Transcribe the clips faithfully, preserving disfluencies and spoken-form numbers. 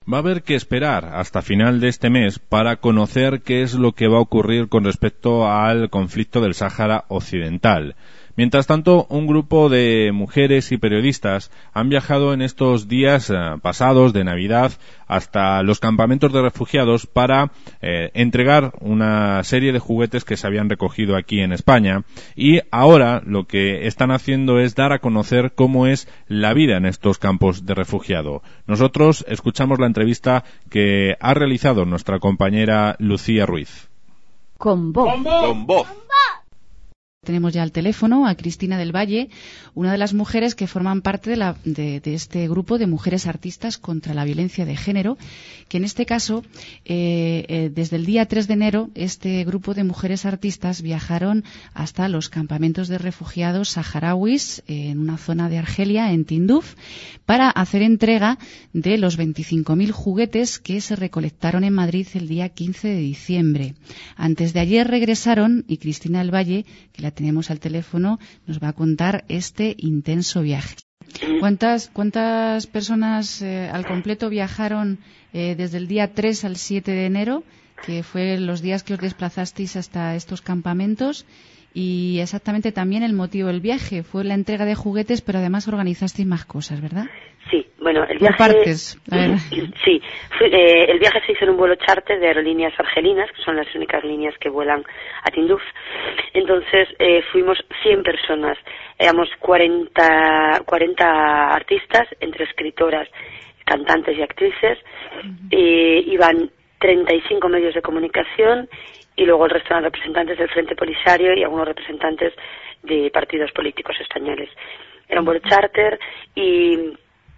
Va a haber que esperar hasta final de este mes para conocer qué es lo que va a ocurrir con respecto al conflicto del Sáhara Occidental. Mientras tanto, un grupo de mujeres y periodistas han viajado en estos días eh, pasados de Navidad hasta los campamentos de refugiados para eh, entregar una serie de juguetes que se habían recogido aquí en España, y ahora lo que están haciendo es dar a conocer cómo es la vida en estos campos de refugiado. Nosotros escuchamos la entrevista que ha realizado nuestra compañera Lucía Ruiz. Con voz. Con voz. Con voz. Tenemos ya al teléfono a Cristina del Valle, una de las mujeres que forman parte de, la, de, de este grupo de mujeres artistas contra la violencia de género, que en este caso, eh, eh, desde el día tres de enero, este grupo de mujeres artistas viajaron hasta los campamentos de refugiados saharauis eh, en una zona de Argelia, en Tinduf, para hacer entrega de los veinticinco mil juguetes que se recolectaron en Madrid el día quince de diciembre. Antes de ayer regresaron, y Cristina del Valle, que la tenemos al teléfono, nos va a contar este intenso viaje. ¿Cuántas, cuántas personas eh, al completo viajaron eh, desde el día tres al siete de enero, que fue los días que os desplazasteis hasta estos campamentos? Y exactamente también el motivo del viaje fue la entrega de juguetes, pero además organizasteis más cosas, ¿verdad? Sí, bueno, el viaje... Por partes. A ver. Sí, fue, eh, el viaje se hizo en un vuelo charter de aerolíneas argelinas, que son las únicas líneas que vuelan a Tinduf. Entonces eh, fuimos cien personas, éramos cuarenta, cuarenta artistas, entre escritoras, cantantes y actrices. Uh-huh. eh, iban treinta y cinco medios de comunicación y luego el resto eran representantes del Frente Polisario y algunos representantes de partidos políticos españoles. Era un vuelo charter y...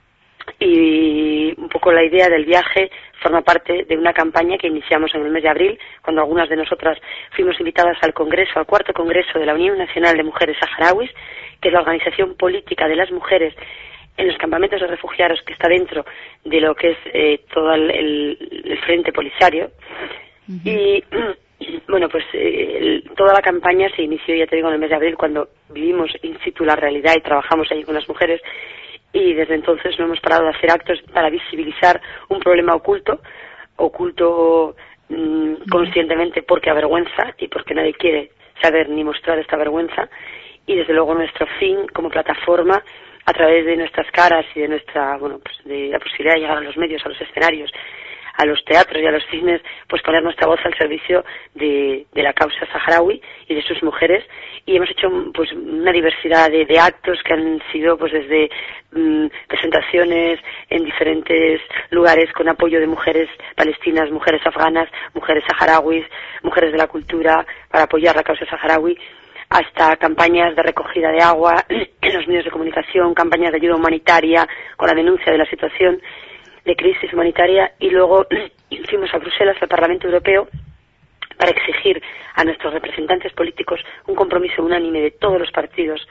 y un poco la idea del viaje forma parte de una campaña que iniciamos en el mes de abril, cuando algunas de nosotras fuimos invitadas al Congreso, al cuarto Congreso de la Unión Nacional de Mujeres Saharauis, que es la organización política de las mujeres en los campamentos de refugiados, que está dentro de lo que es eh, todo el, el, el Frente Polisario. Uh-huh. Y bueno, pues eh, el, toda la campaña se inició, ya te digo, en el mes de abril, cuando vivimos in situ la realidad y trabajamos allí con las mujeres. Y desde entonces no hemos parado de hacer actos para visibilizar un problema oculto, oculto mmm, conscientemente porque avergüenza y porque nadie quiere saber ni mostrar esta vergüenza. Y desde luego nuestro fin como plataforma, a través de nuestras caras y de nuestra, bueno, pues de la posibilidad de llegar a los medios, a los escenarios, a los teatros y a los cines, pues poner nuestra voz al servicio de, de la causa saharaui y de sus mujeres. Y hemos hecho pues una diversidad de, de actos que han sido pues desde mmm, presentaciones en diferentes lugares con apoyo de mujeres palestinas, mujeres afganas, mujeres saharauis, mujeres de la cultura para apoyar la causa saharaui, hasta campañas de recogida de agua en los medios de comunicación, campañas de ayuda humanitaria con la denuncia de la situación de crisis humanitaria. Y luego fuimos a Bruselas, al Parlamento Europeo, para exigir a nuestros representantes políticos un compromiso unánime de todos los partidos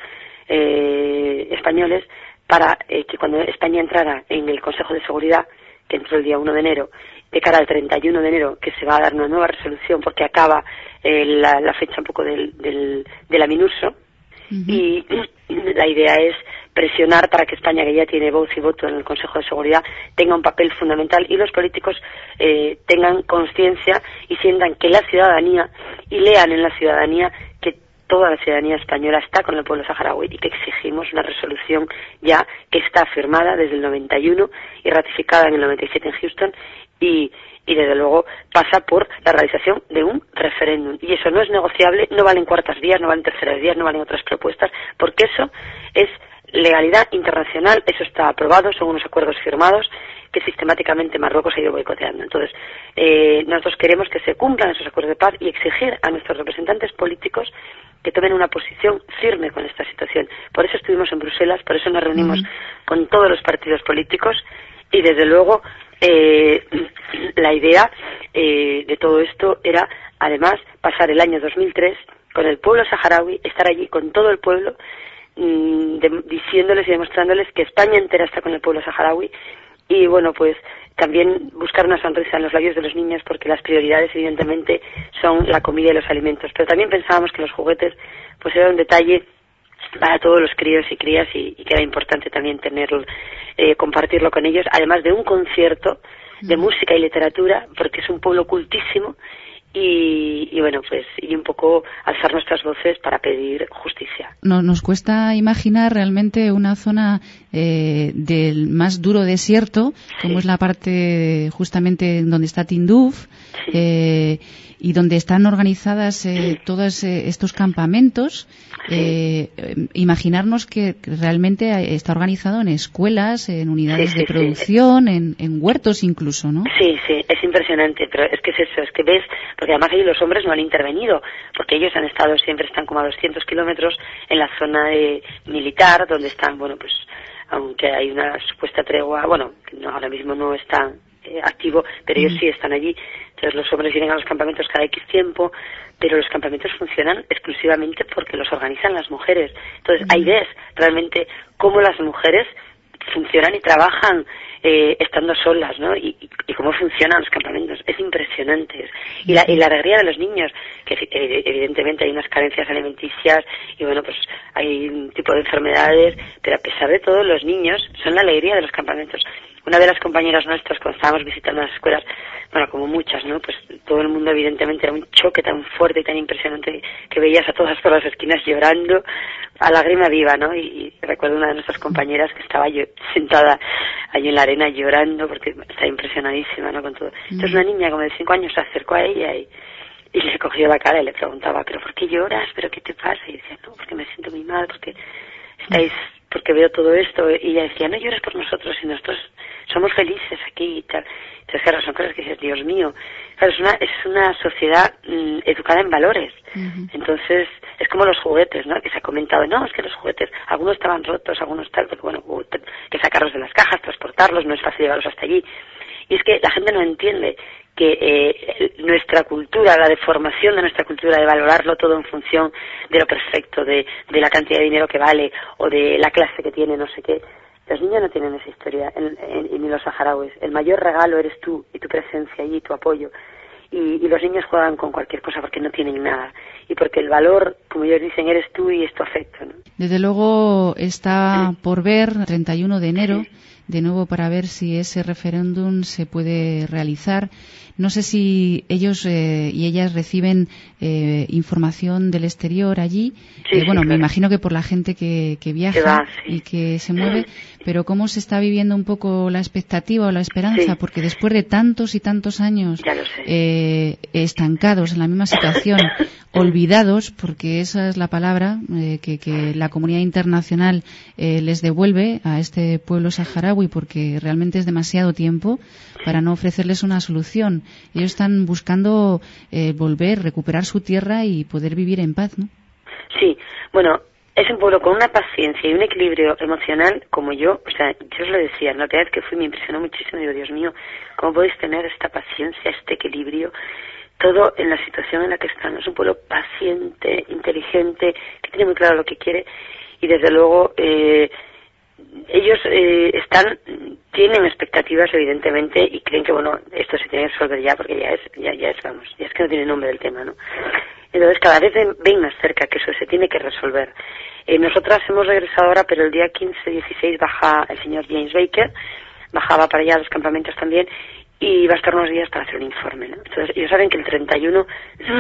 eh, españoles para eh, que cuando España entrara en el Consejo de Seguridad, que entró el día uno de enero, de cara al treinta y uno de enero, que se va a dar una nueva resolución porque acaba eh, la, la fecha un poco del, del, de la MINURSO, uh-huh. Y la idea es presionar para que España, que ya tiene voz y voto en el Consejo de Seguridad, tenga un papel fundamental y los políticos eh, tengan conciencia y sientan que la ciudadanía, y lean en la ciudadanía que toda la ciudadanía española está con el pueblo saharaui y que exigimos una resolución ya que está firmada desde el noventa y uno y ratificada en el noventa y siete en Houston y, y desde luego pasa por la realización de un referéndum. Y eso no es negociable, no valen cuartas vías, no valen terceras vías, no valen otras propuestas, porque eso es legalidad internacional, eso está aprobado, son unos acuerdos firmados que sistemáticamente Marruecos ha ido boicoteando. Entonces, eh, nosotros queremos que se cumplan esos acuerdos de paz y exigir a nuestros representantes políticos que tomen una posición firme con esta situación. Por eso estuvimos en Bruselas, por eso nos reunimos uh-huh. con todos los partidos políticos y desde luego eh, la idea eh, de todo esto era además pasar el año dos mil tres con el pueblo saharaui, estar allí con todo el pueblo, De, diciéndoles y demostrándoles que España entera está con el pueblo saharaui y bueno, pues también buscar una sonrisa en los labios de los niños, porque las prioridades evidentemente son la comida y los alimentos, pero también pensábamos que los juguetes pues era un detalle para todos los críos y crías y, y que era importante también tenerlo, eh, compartirlo con ellos, además de un concierto de música y literatura, porque es un pueblo cultísimo. Y, y bueno, pues y un poco alzar nuestras voces para pedir justicia. No, nos cuesta imaginar realmente una zona eh, del más duro desierto, como sí. es la parte justamente donde está Tinduf, sí. eh, y donde están organizadas eh, sí. todos eh, estos campamentos. Sí. Eh, imaginarnos que realmente está organizado en escuelas, en unidades sí, sí, de producción, sí. en, en huertos incluso, ¿no? Sí, sí, es impresionante, pero es que es eso, es que ves, porque además ahí los hombres no han intervenido, porque ellos han estado, siempre están como a doscientos kilómetros en la zona de, militar, donde están, bueno, pues, aunque hay una supuesta tregua, bueno, no, ahora mismo no está eh, activo, pero ellos mm. sí están allí. Entonces los hombres vienen a los campamentos cada X tiempo, pero los campamentos funcionan exclusivamente porque los organizan las mujeres. Entonces ahí ves realmente cómo las mujeres funcionan y trabajan eh, estando solas, ¿no? Y, y, y cómo funcionan los campamentos. Es impresionante. Y la, y la alegría de los niños, que evidentemente hay unas carencias alimenticias y bueno, pues hay un tipo de enfermedades, pero a pesar de todo los niños son la alegría de los campamentos. Una de las compañeras nuestras, cuando estábamos visitando las escuelas, bueno, como muchas, ¿no? Pues todo el mundo evidentemente era un choque tan fuerte y tan impresionante que veías a todas por las esquinas llorando a lágrima viva, ¿no? Y, y recuerdo una de nuestras compañeras que estaba yo, sentada allí en la arena llorando porque estaba impresionadísima, ¿no? Con todo. Entonces una niña como de cinco años se acercó a ella y, y le cogió la cara y le preguntaba, ¿pero por qué lloras? ¿Pero qué te pasa? Y decía, no, porque me siento muy mal, porque estáis, porque veo todo esto. Y ella decía, no llores por nosotros, y nosotros somos felices aquí y tal. Entonces, claro, son cosas que dices, Dios mío. Claro, es una, es una sociedad mmm, educada en valores. Uh-huh. Entonces, es como los juguetes, ¿no? Que se ha comentado, no, es que los juguetes, algunos estaban rotos, algunos tal, porque bueno, hubo que sacarlos de las cajas, transportarlos, no es fácil llevarlos hasta allí. Y es que la gente no entiende que eh, nuestra cultura, la deformación de nuestra cultura, de valorarlo todo en función de lo perfecto, de, de la cantidad de dinero que vale, o de la clase que tiene, no sé qué. Los niños no tienen esa historia, en, en, ni los saharauis. El mayor regalo eres tú, y tu presencia allí, tu apoyo. Y, y los niños juegan con cualquier cosa porque no tienen nada. Y porque el valor, como ellos dicen, eres tú y es tu afecto, ¿no? Desde luego está por ver, treinta y uno de enero, sí. de nuevo para ver si ese referéndum se puede realizar. No sé si ellos eh, y ellas reciben eh, información del exterior allí. Sí, eh, bueno, sí, claro. Me imagino que por la gente que, que viaja va, sí. y que se mueve, pero ¿cómo se está viviendo un poco la expectativa o la esperanza? Sí. Porque después de tantos y tantos años eh, estancados en la misma situación, olvidados, porque esa es la palabra eh, que, que la comunidad internacional eh, les devuelve a este pueblo saharaui, porque realmente es demasiado tiempo para no ofrecerles una solución. Ellos están buscando eh, volver, recuperar su tierra y poder vivir en paz, ¿no? Sí, bueno, es un pueblo con una paciencia y un equilibrio emocional como yo, o sea, yo os lo decía, la primera vez que fui me impresionó muchísimo, digo, Dios mío, ¿cómo podéis tener esta paciencia, este equilibrio? Todo en la situación en la que están. Es un pueblo paciente, inteligente, que tiene muy claro lo que quiere y desde luego eh, ellos eh, están tienen expectativas evidentemente y creen que bueno esto se tiene que resolver ya porque ya es ya ya es vamos ya es que no tiene nombre el tema, ¿no? Entonces cada vez ven, ven más cerca que eso se tiene que resolver. Eh, nosotras hemos regresado ahora, pero el día quince dieciséis baja el señor James Baker, bajaba para allá a los campamentos también y va a estar unos días para hacer un informe, ¿no? Entonces ellos saben que el treinta y uno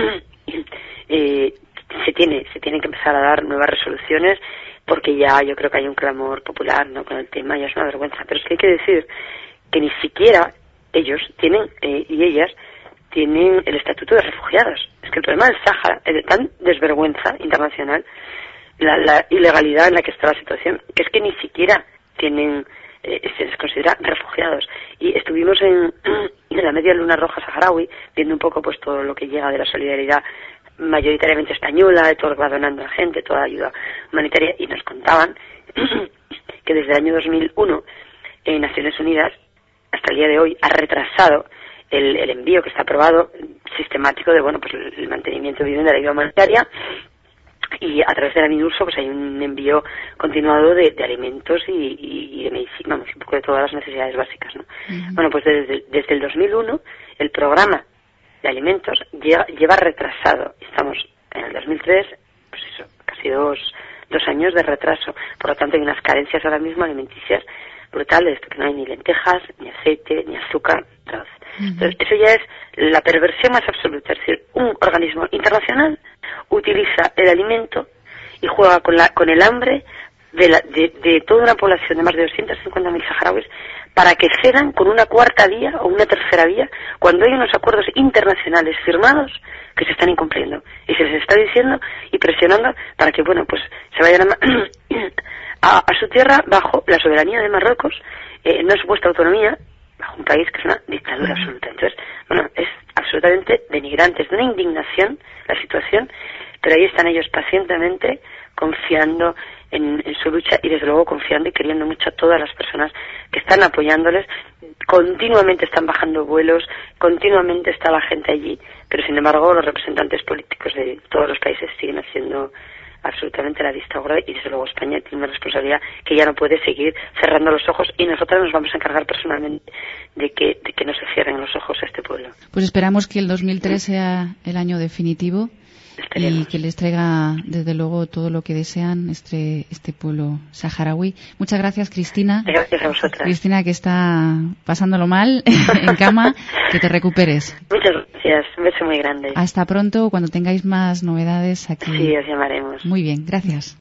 eh, se tiene se tienen que empezar a dar nuevas resoluciones porque ya yo creo que hay un clamor popular, ¿no? Con el tema, ya es una vergüenza. Pero es que hay que decir que ni siquiera ellos tienen, eh, y ellas, tienen el estatuto de refugiados. Es que el problema del Sáhara es de tan desvergüenza internacional, la, la ilegalidad en la que está la situación, que es que ni siquiera tienen, eh, se les considera refugiados. Y estuvimos en, en la media luna roja saharaui, viendo un poco pues todo lo que llega de la solidaridad mayoritariamente española, de todo lo que va donando la gente, toda la ayuda humanitaria, y nos contaban que desde el año dos mil uno en Naciones Unidas hasta el día de hoy ha retrasado el, el envío que está aprobado sistemático de bueno pues el mantenimiento de vivienda de la ayuda humanitaria, y a través de la MINURSO pues hay un envío continuado de, de alimentos y, y, y de medicina, vamos, un poco de todas las necesidades básicas, ¿no? Uh-huh. Bueno, pues desde, desde el dos mil uno el programa de alimentos lleva, lleva retrasado. Estamos en el dos mil tres, pues eso, casi dos, dos años de retraso. Por lo tanto, hay unas carencias ahora mismo alimenticias brutales, porque no hay ni lentejas, ni aceite, ni azúcar, arroz. Entonces, eso ya es la perversión más absoluta. Es decir, un organismo internacional utiliza el alimento y juega con, la, con el hambre de, la, de, de toda una población de más de doscientos cincuenta mil saharauis para que cedan con una cuarta vía o una tercera vía cuando hay unos acuerdos internacionales firmados que se están incumpliendo. Y se les está diciendo y presionando para que, bueno, pues se vayan a, a, a su tierra bajo la soberanía de Marruecos, eh, en una supuesta autonomía, bajo un país que es una dictadura absoluta. Entonces, bueno, es absolutamente denigrante, es de una indignación la situación, pero ahí están ellos pacientemente confiando en, en su lucha y desde luego confiando y queriendo mucho a todas las personas que están apoyándoles. Continuamente están bajando vuelos, continuamente está la gente allí, pero sin embargo los representantes políticos de todos los países siguen haciendo absolutamente la vista gorda y desde luego España tiene una responsabilidad que ya no puede seguir cerrando los ojos y nosotros nos vamos a encargar personalmente de que, de que no se cierren los ojos a este pueblo. Pues esperamos que el dos mil tres sea el año definitivo y que les traiga desde luego todo lo que desean este, este pueblo saharaui. Muchas gracias, Cristina. Gracias a vosotras. Cristina, que está pasándolo mal en cama, que te recuperes. Muchas gracias, un beso muy grande. Hasta pronto, cuando tengáis más novedades aquí. Sí, os llamaremos. Muy bien, gracias.